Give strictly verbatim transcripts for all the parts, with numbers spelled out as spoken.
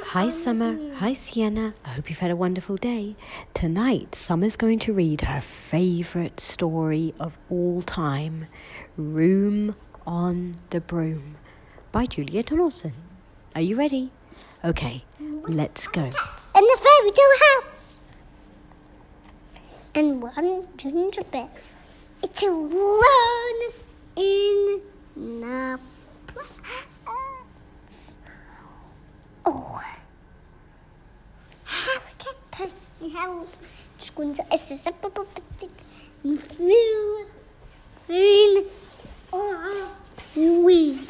Hi Summer, hi Sienna, I hope you've had a wonderful day. Tonight, Summer's going to read her favourite story of all time, Room on the Broom, by Julia Donaldson. Are you ready? Okay, let's go. And the fairy tale hats. And one gingerbread. It's a run in the flats. Oh, how can I help? Squints as a separate thing. Feel, feel, or wind.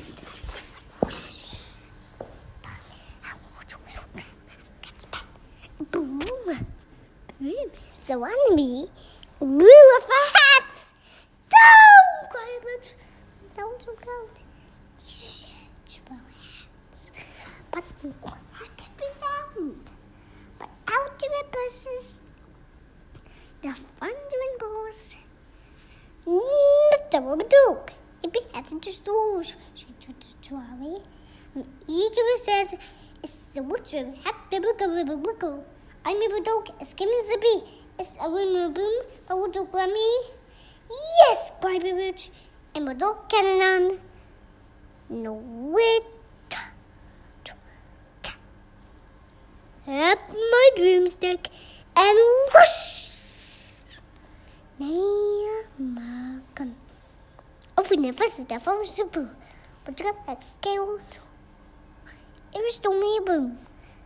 Boom, boom. So on me, blue of hats. Down, garbage. Down so cold. Search for hats. But I can be found. But out of the buses, the thundering balls. Not the rubber dog. It be headed into stores. She took the story. And eager said, it's the witcher. Hat the wiggle, wiggle, wiggle. I'm a dog. It's skimming the bee. It's a winner boom. But what dog me? Yes, cried the witch. And my dog cannon on. No wait. Up my broomstick and whoosh! Near my gun. Oh, we never said that for super. But you got scared. It was stormy boom.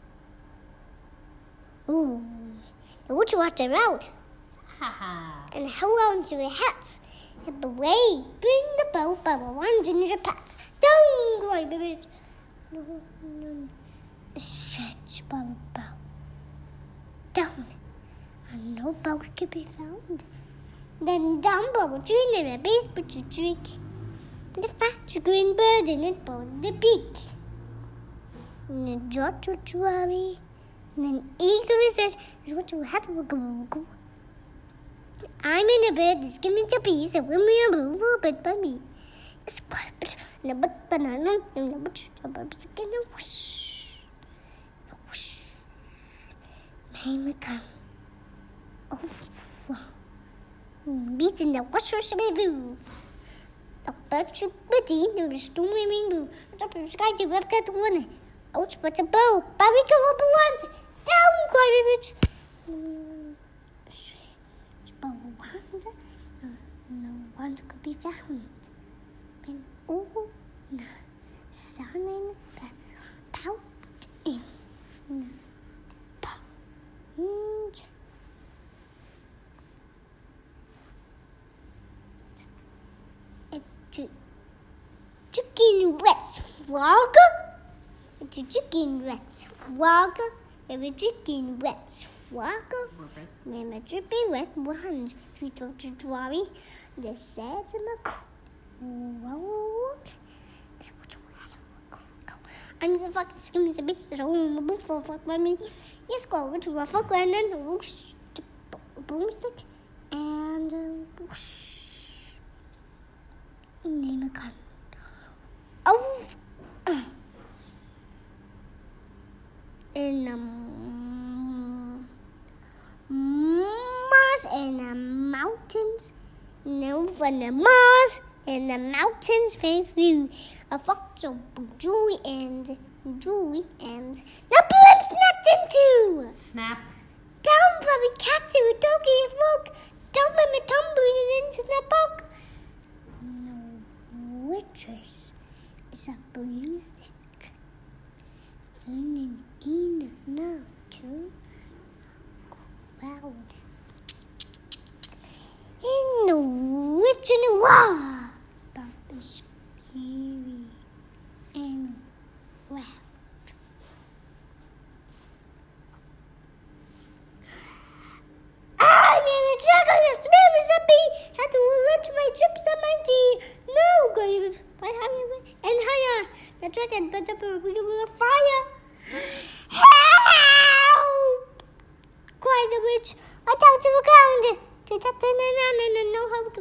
Ooh, the witch watched her out. And held on to her hats. And away, bring the bow by one ginger pat. Down, cried the witch. No, no. Search for a bow. Down, and no bow could be found. Then down below a tree near a base but a tree. The fat green bird in it bowed the beak. And the jot to worry. And then eagerly said, is what you had to go. I'm in a bird that's giving to peace, and when we are moved a bit by me. It's quite and a bit banana and a bit of a bit again. Whoosh. May me come. Oh, beating the washers of my view. The bird should be deep, no stormy rainbow. The top of the sky to web cat one. Out but a bow, but we go up a wand. Down, cried the witch. But wand, no one could be found. When all the sun in the pout in the pond. A chicken wet's frog. It's a chicken wet's frog. If a chicken wet's frog. When a dripping wet ones, she took to Drawry. They said to my croak. I'm the fucking skimming the big room before fuck by me. Yes, go over to a fuck and then whoosh, broomstick and uh, whoosh. Name a gun. Oh, uh. In the um, Mars in the mountains. No, from the Mars in the mountains, they flew a fox of Julie and Julie and the broom snapped in two. Snap. Down, Bobby cat to a doggy of rock. Down by my tumbling into the bog. No waitress is a broomstick. Turning in now to crowd. In the witch in the wall, but the scary and loud. I'm in a dragon, the smell is a bee. Had to watch my chips on my tea. No, good. By having and higher. The dragon, but the we will fire. Help! Cried the witch. I thought you were grounded. Did that and know how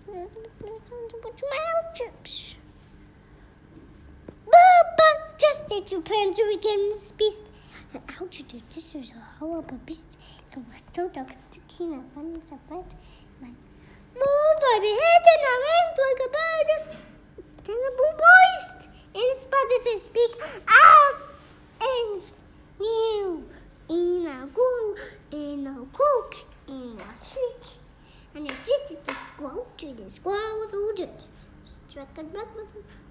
to put my chips. But just to plan to become this beast. And how to do this is a horrible beast. And was told dogs to king of abundance of bread. Move by the head and I went like a bird. It's terrible moist. And it's better to speak as and new. In a groove, in a croak, in a shriek. And I did it to squall to the squall of a judge. Struck a back with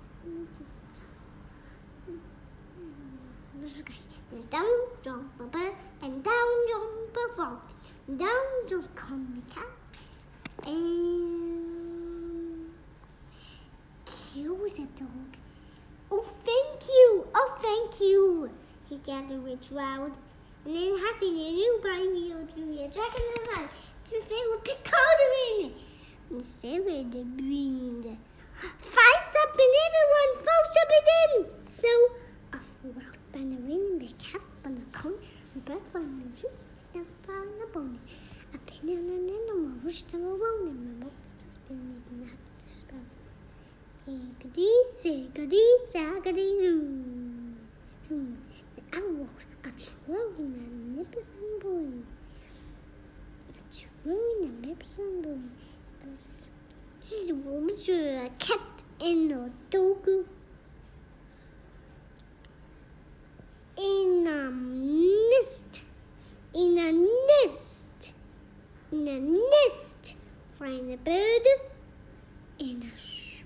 and down jump a bird, and down jump a frog, and down jump come the cat, and kills a dog. Oh, thank you! Oh, thank you! He gathered with round, and then hatching a new baby or drew a dragon inside to fill with picoterin, and severed the wind. Fast up and everyone falls up it in! So, off walked by the wind, the cat on the cone, and bird from the tree, and found the bone. A pin and an animal wished them a bone, and my box has been eaten out to spell. Ziggity, ziggity, zaggity, zoom. Zoom. The owls are twirling their nips and blowing. Twirling their nips and blowing. This is a cat in a dog. In a nest. In a nest. In a nest. Find a bird. In a sh.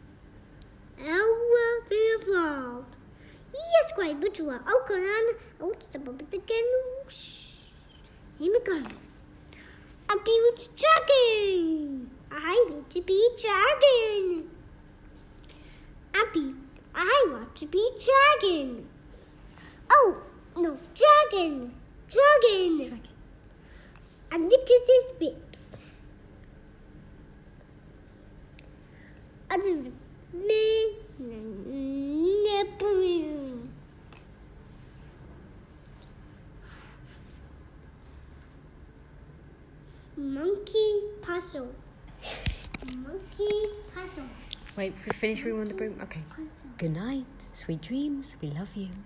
Owl the frog. Yes, quite but you are out on out the puppet again. Shh. Here we go. A huge dragon. I want to be dragon. I be. I want to be dragon. Oh no, dragon, dragon. dragon. And look at his bits. And me, Napoleon. Monkey puzzle. Monkey puzzle. Wait, we finished Room on the Broom? Okay. Puzzle. Good night. Sweet dreams. We love you.